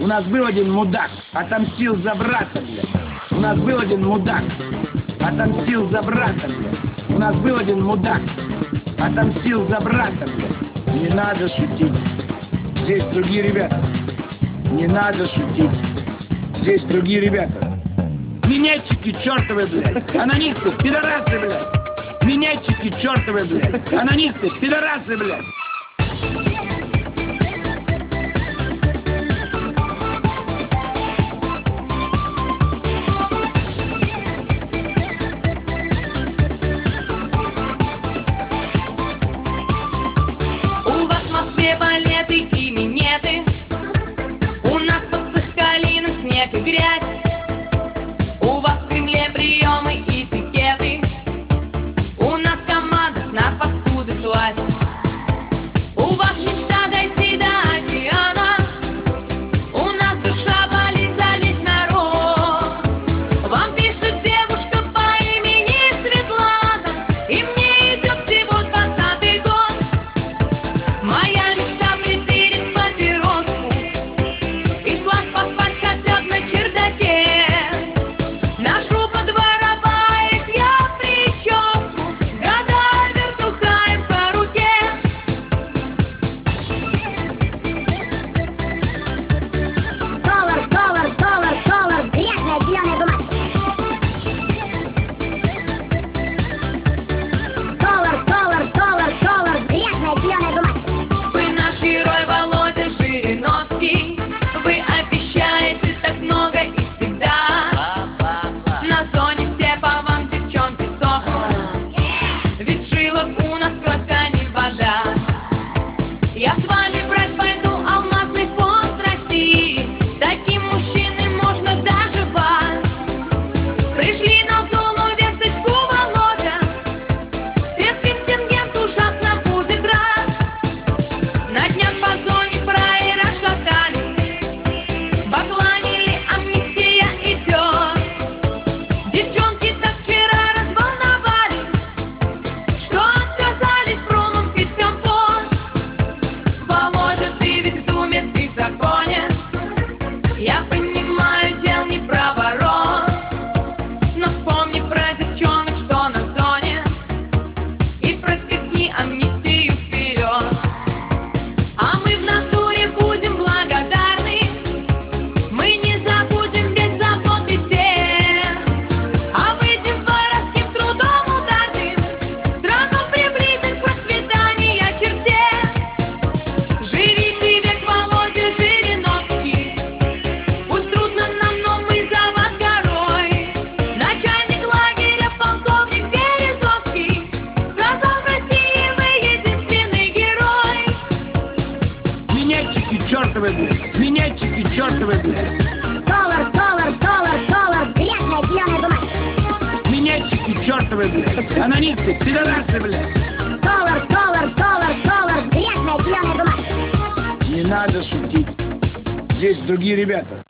У нас был один мудак, отомстил за брата, блядь. У нас был один мудак, отомстил за брата, блядь. У нас был один мудак, отомстил за брата, блядь. Не надо шутить. Здесь другие ребята. Не надо шутить. Здесь другие ребята. Минетчики чертовы, блядь. Анонисты, пидорасы, блядь. Минетчики чертовы, блядь. Анонисты, пидорасы, блядь. Балеты и минеты. У нас под Сахалином снег и грязь. У вас в Кремле приемы и пикеты. У нас команда на паскуды слазь. У вас мечта дойти до океана. У нас душа болит за весь народ. Вам пишет девушка по имени Светлана, и мне идет всего 20-й год. Моя вы обещаете так много и всегда. На зоне все по вам, девчонки, сохнут. Ведь в жилах у нас кровь, а не вода. Я с вами брать пойду алмазный фонд России. Таким мужчиной можно доживать. Пришли на зону весточку, Володя. Всех контингент ужасно будет рад. На днях по зоне бакланили, амнистия идет. Девчонки так вчера разволновались, что отказались промом пить компот. Володя, ты ведь в думе, ты в законе. Я понимаю, дел не проворот, но вспомни про девчонок, что на зоне, и протолкни амнистию вперед. А мы в натуре будем благодарны. Мы не забудем без заботы всех, а выйдем воровским трудом ударным, страну приблизим к процветанию чертей. Живи ты век, Володя Жириновский. Пусть трудно нам, но мы за вас горой. Начальник лагеря полковник Березовский сказал: в России вы единственный герой. Минетчики чертовы, блядь. Минетчики чертовы, блядь. Грязная зеленая бумага. Минетчики чертовы, блядь. Анонисты, пидорасы, блядь. Грязная зеленая бумага. Не надо шутить. Здесь другие ребята.